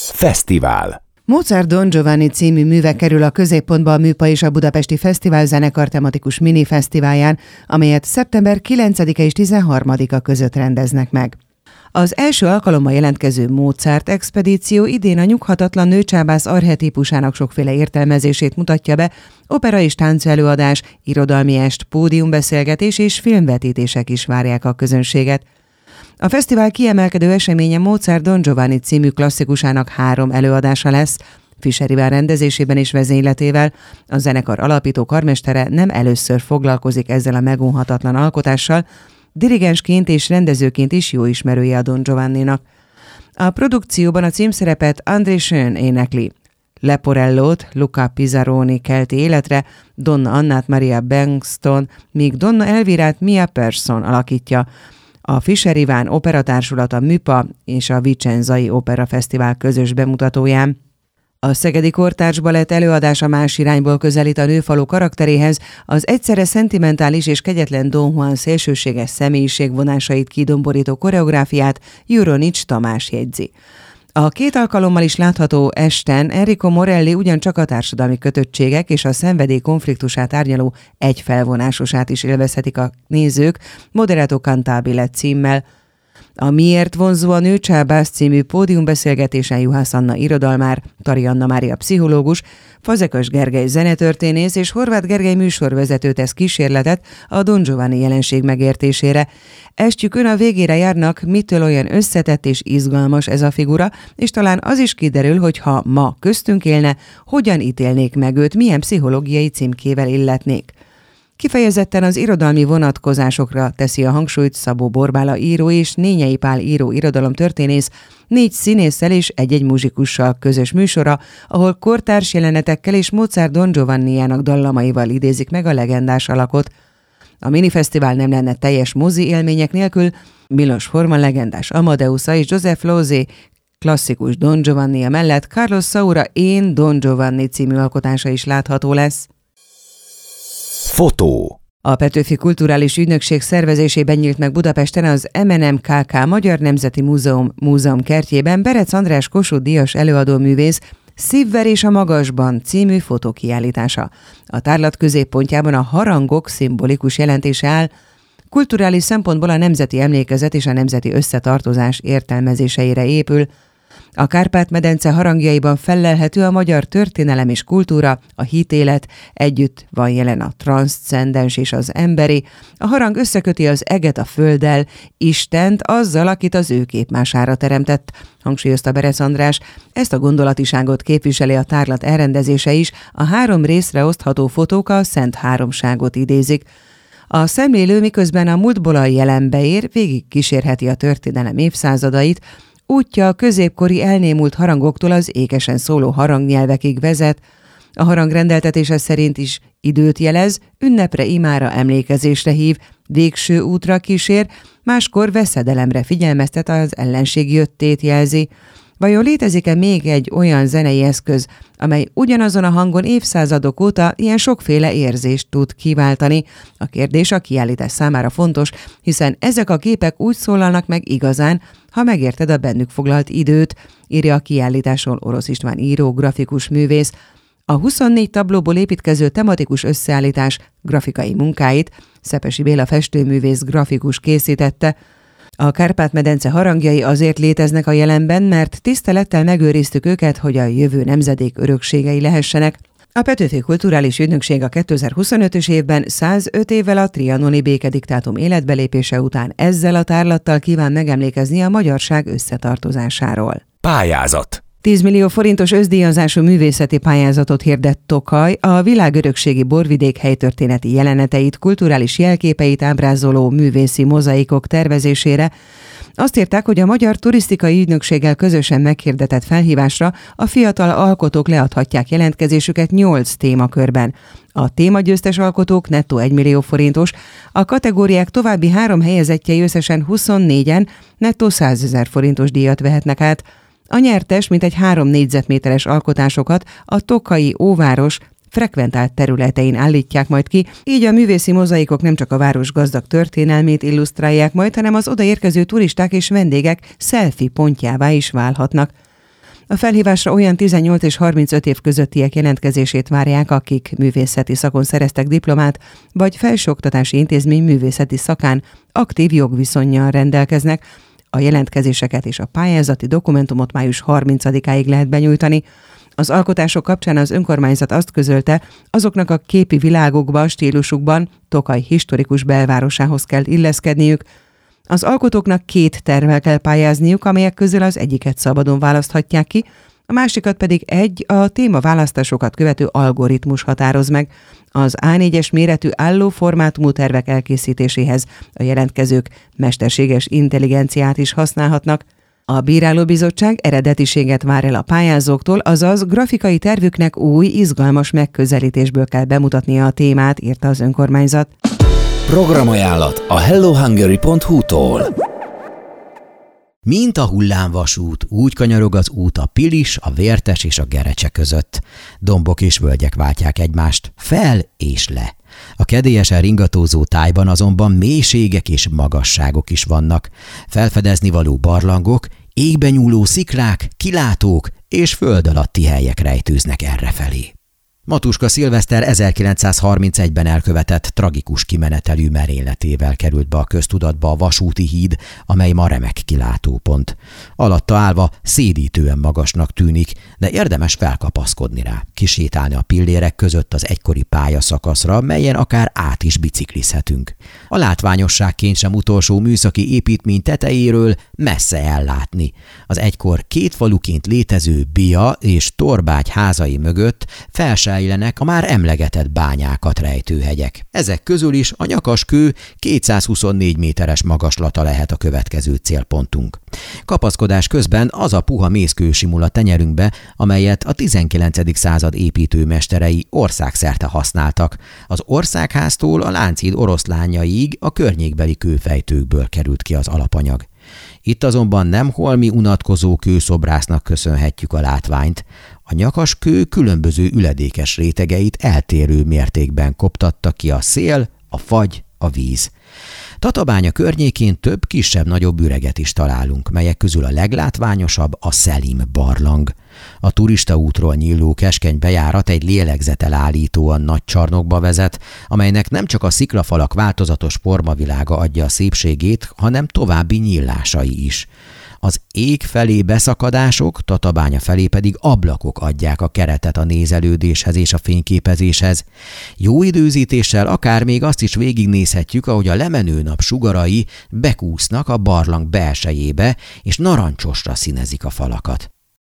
Fesztivál. Mozart Don Giovanni című műve kerül a középpontba a Műpa és a Budapesti Fesztivál zenekar tematikus minifesztiválján, amelyet szeptember 9-e és 13-a között rendeznek meg. Az első alkalommal jelentkező Mozart expedíció idén a nyughatatlan nőcsábász archetípusának sokféle értelmezését mutatja be, opera és táncelőadás, irodalmi est, pódiumbeszélgetés és filmvetítések is várják a közönséget. A fesztivál kiemelkedő eseménye Mozart Don Giovanni című klasszikusának 3 előadása lesz, Fischer Iván rendezésében és vezényletével. A zenekar alapító karmestere nem először foglalkozik ezzel a megunhatatlan alkotással, dirigensként és rendezőként is jó ismerője a Don Giovanninak. A produkcióban a címszerepet André Schön énekli. Leporellót Luca Pizzaroni kelti életre, Donna Annát Maria Bankston, míg Donna Elvirát Mia Persson alakítja. A Fischer Iván operatársulat a Műpa és a Vicenzai Opera Fesztivál közös bemutatóján. A Szegedi Kortárs Balett előadása más irányból közelít a nőfalu karakteréhez, az egyszerre szentimentális és kegyetlen Don Juan szélsőséges személyiségvonásait kidomborító koreográfiát Juronics Tamás jegyzi. A 2 alkalommal is látható esten Enrico Morelli ugyancsak a társadalmi kötöttségek és a szenvedély konfliktusát árnyaló egyfelvonásosát is élvezhetik a nézők Moderato Cantabile címmel. A Miért vonzó a nőcsábász című pódiumbeszélgetésen Juhász Anna irodalmár, Tari Anna Mária pszichológus, Fazekas Gergely zenetörténész és Horváth Gergely műsorvezető tesz kísérletet a Don Giovanni jelenség megértésére. Estjükön a végére járnak, mitől olyan összetett és izgalmas ez a figura, és talán az is kiderül, hogy ha ma köztünk élne, hogyan ítélnék meg őt, milyen pszichológiai címkével illetnék. Kifejezetten az irodalmi vonatkozásokra teszi a hangsúlyt Szabó Borbála író és Nényei Pál író irodalomtörténész, 4 színésszel és egy-egy muzsikussal közös műsora, ahol kortárs jelenetekkel és Mozart Don Giovanniának dallamaival idézik meg a legendás alakot. A minifesztivál nem lenne teljes mozi élmények nélkül, Milos Forman legendás Amadeusa és Joseph Losey klasszikus Don Giovannia mellett Carlos Saura Én Don Giovanni című alkotása is látható lesz. Fotó. A Petőfi Kulturális Ügynökség szervezésében nyílt meg Budapesten az MNMKK Magyar Nemzeti Múzeum kertjében Berec András Kossuth-díjas előadóművész Szívverés a magasban című fotókiállítása. A tárlat középpontjában a harangok szimbolikus jelentése áll, kulturális szempontból a nemzeti emlékezet és a nemzeti összetartozás értelmezéseire épül. A Kárpát-medence harangjaiban fellelhető a magyar történelem és kultúra, a hitélet, együtt van jelen a transzcendens és az emberi. A harang összeköti az eget a földdel, Istent azzal, akit az ő képmására teremtett, hangsúlyozta Berec András. Ezt a gondolatiságot képviseli a tárlat elrendezése is, a 3 részre osztható fotók a Szent Háromságot idézik. A szemlélő miközben a múltból a jelenbe ér, végig kísérheti a történelem évszázadait, útja a középkori elnémult harangoktól az ékesen szóló harangnyelvekig vezet, a harang rendeltetése szerint is időt jelez, ünnepre, imára, emlékezésre hív, végső útra kísér, máskor veszedelemre figyelmeztet, az ellenség jöttét jelzi. Vajon létezik-e még egy olyan zenei eszköz, amely ugyanazon a hangon évszázadok óta ilyen sokféle érzést tud kiváltani? A kérdés a kiállítás számára fontos, hiszen ezek a képek úgy szólalnak meg igazán, ha megérted a bennük foglalt időt, írja a kiállításon Orosz István író, grafikus művész. A 24 tablóból építkező tematikus összeállítás grafikai munkáit Szepesi Béla festőművész grafikus készítette. A Kárpát-medence harangjai azért léteznek a jelenben, mert tisztelettel megőriztük őket, hogy a jövő nemzedék örökségei lehessenek. A Petőfi Kulturális Ügynökség a 2025-ös évben 105 évvel a trianoni békediktátum életbelépése után ezzel a tárlattal kíván megemlékezni a magyarság összetartozásáról. Pályázat. 10 millió forintos összdíjazású művészeti pályázatot hirdett Tokaj a világörökségi borvidék helytörténeti jeleneteit, kulturális jelképeit ábrázoló művészi mozaikok tervezésére. Azt írták, hogy a Magyar Turisztikai Ügynökséggel közösen meghirdetett felhívásra a fiatal alkotók leadhatják jelentkezésüket 8 témakörben. A témagyőztes alkotók nettó 1 millió forintos, a kategóriák további 3 helyezettjei összesen 24-en nettó 100 000 forintos díjat vehetnek át. A nyertes mintegy 3 négyzetméteres alkotásokat a tokaji óváros frekventált területein állítják majd ki, így a művészi mozaikok nem csak a város gazdag történelmét illusztrálják majd, hanem az odaérkező turisták és vendégek selfie pontjává is válhatnak. A felhívásra olyan 18 és 35 év közöttiek jelentkezését várják, akik művészeti szakon szereztek diplomát, vagy felsőoktatási intézmény művészeti szakán aktív jogviszonnyal rendelkeznek. A jelentkezéseket és a pályázati dokumentumot május 30-áig lehet benyújtani. Az alkotások kapcsán az önkormányzat azt közölte, azoknak a képi világukban, stílusukban Tokaj historikus belvárosához kell illeszkedniük. Az alkotóknak 2 tervvel kell pályázniuk, amelyek közül az egyiket szabadon választhatják ki, a másikat pedig a témaválasztásokat követő algoritmus határoz meg. Az A4-es méretű álló formátumú tervek elkészítéséhez a jelentkezők mesterséges intelligenciát is használhatnak. A bírálóbizottság eredetiséget vár el a pályázóktól, azaz grafikai tervüknek új, izgalmas megközelítésből kell bemutatnia a témát, írta az önkormányzat. Programajánlat a hellohungary.hu-tól. Mint a hullámvasút, úgy kanyarog az út a Pilis, a Vértes és a Gerecse között. Dombok és völgyek váltják egymást, fel és le. A kedélyesen ringatózó tájban azonban mélységek és magasságok is vannak. Felfedezni való barlangok, égben nyúló sziklák, kilátók és föld alatti helyek rejtőznek errefelé. Matuska Szilveszter 1931-ben elkövetett tragikus kimenetelű merényletével került be a köztudatba a vasúti híd, amely ma remek kilátópont. Alatta állva szédítően magasnak tűnik, de érdemes felkapaszkodni rá, kisétálni a pillérek között az egykori pályaszakaszra, melyen akár át is biciklizhetünk. A látványosságként sem utolsó műszaki építmény tetejéről messze ellátni. Az egykor 2 faluként létező Bia és Torbágy házai mögött felsejlenek a már emlegetett bányákat rejtő hegyek. Ezek közül is a Nyakaskő 224 méteres magaslata lehet a következő célpontunk. Kapaszkodás közben az a puha mészkő simul a tenyerünkbe, amelyet a 19. század építőmesterei országszerte használtak. Az Országháztól a Lánchíd oroszlányaig a környékbeli kőfejtőkből került ki az alapanyag. Itt azonban nem holmi unatkozó kőszobrásznak köszönhetjük a látványt. A Nyakaskő különböző üledékes rétegeit eltérő mértékben koptatta ki a szél, a fagy, a víz. Tatabánya környékén több kisebb-nagyobb üreget is találunk, melyek közül a leglátványosabb a Szelim barlang. A turistaútról nyíló keskeny bejárat egy lélegzetelállítóan nagy csarnokba vezet, amelynek nem csak a sziklafalak változatos formavilága adja a szépségét, hanem további nyílásai is. Az ég felé beszakadások, Tatabánya felé pedig ablakok adják a keretet a nézelődéshez és a fényképezéshez. Jó időzítéssel akár még azt is végignézhetjük, ahogy a lemenő nap sugarai bekúsznak a barlang belsejébe, és narancsosra színezik a falakat.